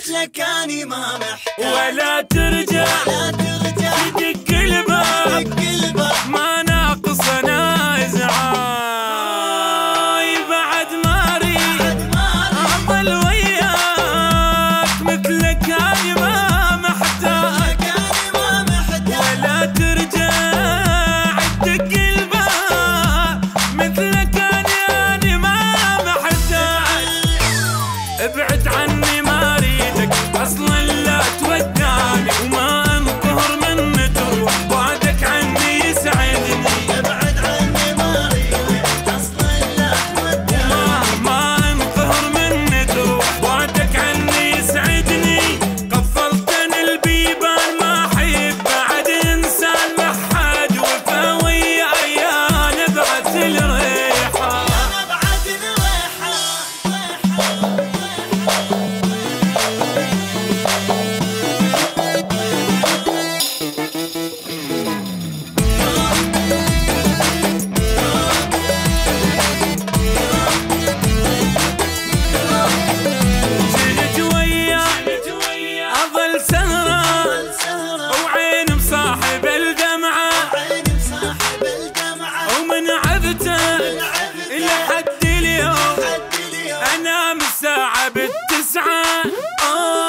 مثلك اني ما محتاج. ولا ترجع تدق الباب ما ناقص انا ازعاج. بعد ما اريد اظل وياك مثلك اني ما محتاج. ولا ترجع تدق الباب مثلك اني ما محتاج. ابعد عني ما اريدك اصلا لا تودعني، وما انقهر من تروح بعدك عني يسعدني. ابعد عني ما اريدك اصلا لا تودعني، ما انقهر من تروح بعدك عني يسعدني. قفلتني البيبان ما احب بعد انسان محد، وفا وياي انا بعت الريحه. بعد الريحه جيت وياك اظل سهران وعين مصاحب الدمعه، ومن عبتك لحد اليوم انام الساعه بالتسعه.